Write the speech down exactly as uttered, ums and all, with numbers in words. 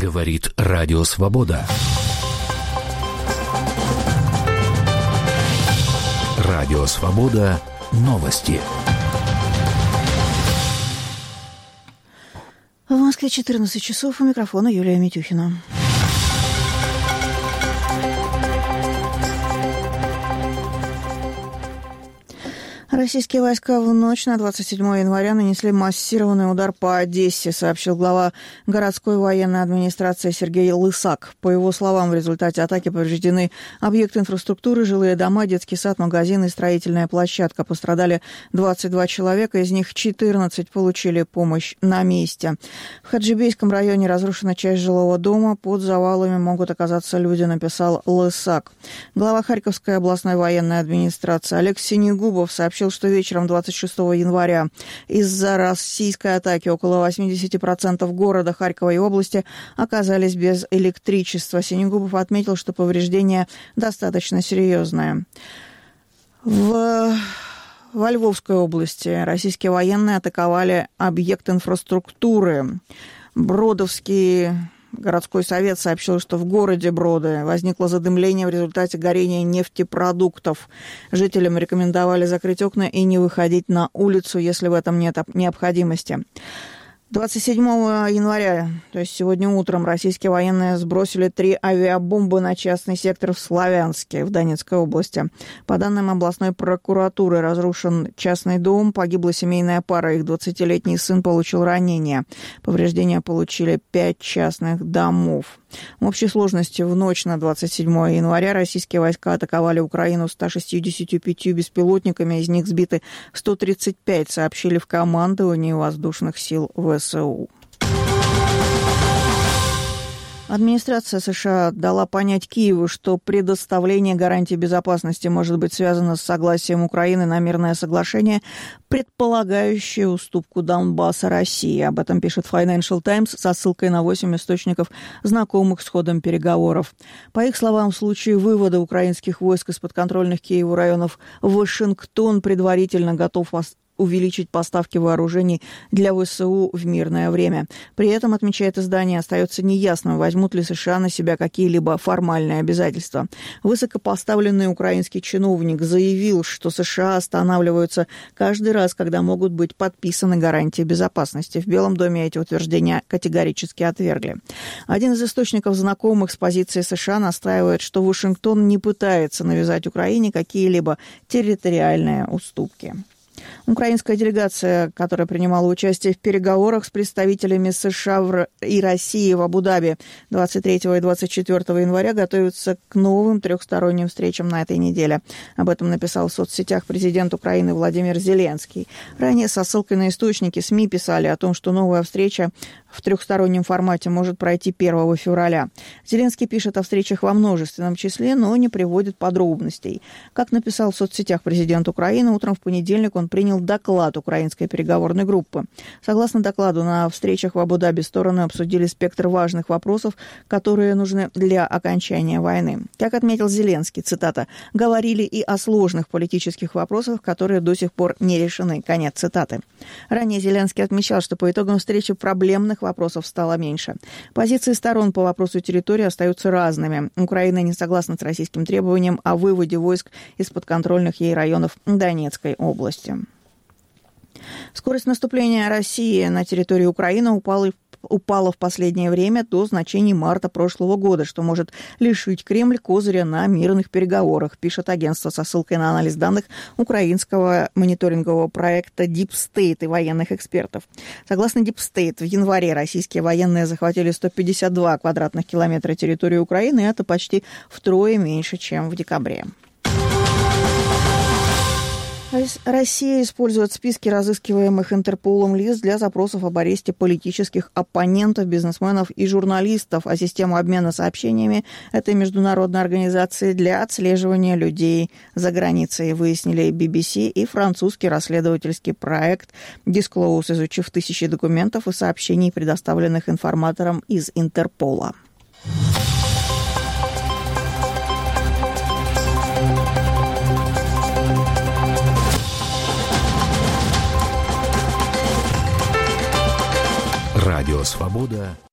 Говорит Радио Свобода. Радио Свобода. Новости. В Москве четырнадцать часов. У микрофона Юлия Митюхина. Российские войска в ночь на двадцать седьмое января нанесли массированный удар по Одессе, сообщил глава городской военной администрации Сергей Лысак. По его словам, в результате атаки повреждены объекты инфраструктуры, жилые дома, детский сад, магазин и строительная площадка. Пострадали двадцать два человека, из них четырнадцать получили помощь на месте. В Хаджибейском районе разрушена часть жилого дома, под завалами могут оказаться люди, написал Лысак. Глава Харьковской областной военной администрации Олег Синегубов сообщил, что вечером двадцать шестого января из-за российской атаки около восемьдесят процентов города Харькова и области оказались без электричества. Синегубов отметил, что повреждения достаточно серьезные. В... Во Львовской области российские военные атаковали объект инфраструктуры. Бродовский городской совет сообщил, что в городе Броды возникло задымление в результате горения нефтепродуктов. Жителям рекомендовали закрыть окна и не выходить на улицу, если в этом нет необходимости. двадцать седьмого января, то есть сегодня утром, российские военные сбросили три авиабомбы на частный сектор в Славянске, в Донецкой области. По данным областной прокуратуры, разрушен частный дом, погибла семейная пара, их двадцатилетний сын получил ранения. Повреждения получили пять частных домов. В общей сложности в ночь на двадцать седьмое января российские войска атаковали Украину ста шестьюдесятью пятью беспилотниками, из них сбиты сто тридцать пять, сообщили в командовании воздушных сил ВСУ. Администрация США дала понять Киеву, что предоставление гарантий безопасности может быть связано с согласием Украины на мирное соглашение, предполагающее уступку Донбасса России. Об этом пишет Financial Times со ссылкой на восемь источников, знакомых с ходом переговоров. По их словам, в случае вывода украинских войск из подконтрольных Киеву районов Вашингтон предварительно готов увеличить поставки вооружений для ВСУ в мирное время. При этом, отмечает издание, остается неясным, возьмут ли США на себя какие-либо формальные обязательства. Высокопоставленный украинский чиновник заявил, что США останавливаются каждый раз, когда могут быть подписаны гарантии безопасности. В Белом доме эти утверждения категорически отвергли. Один из источников, знакомых с позицией США, настаивает, что Вашингтон не пытается навязать Украине какие-либо территориальные уступки. Украинская делегация, которая принимала участие в переговорах с представителями США и России в Абу-Даби двадцать третьего и двадцать четвёртого января, готовится к новым трехсторонним встречам на этой неделе. Об этом написал в соцсетях президент Украины Владимир Зеленский. Ранее со ссылкой на источники СМИ писали о том, что новая встреча в трехстороннем формате может пройти первого февраля. Зеленский пишет о встречах во множественном числе, но не приводит подробностей. Как написал в соцсетях президент Украины, утром в понедельник он принял доклад украинской переговорной группы. Согласно докладу, на встречах в Абу-Даби стороны обсудили спектр важных вопросов, которые нужны для окончания войны. Как отметил Зеленский, цитата, «говорили и о сложных политических вопросах, которые до сих пор не решены». Конец цитаты. Ранее Зеленский отмечал, что по итогам встречи проблемных вопросов стало меньше. Позиции сторон по вопросу территории остаются разными. Украина не согласна с российским требованием о выводе войск из подконтрольных ей районов Донецкой области. Скорость наступления России на территории Украины упала, упала в последнее время до значений марта прошлого года, что может лишить Кремль козыря на мирных переговорах, пишет агентство со ссылкой на анализ данных украинского мониторингового проекта Deep State и военных экспертов. Согласно Deep State, в январе российские военные захватили сто пятьдесят два квадратных километра территории Украины, и это почти втрое меньше, чем в декабре. Россия использует списки разыскиваемых Интерполом лиц для запросов об аресте политических оппонентов, бизнесменов и журналистов, а систему обмена сообщениями этой международной организации для отслеживания людей за границей, выяснили би би си и французский расследовательский проект Disclose, изучив тысячи документов и сообщений, предоставленных информаторам из Интерпола. Радио Свобода.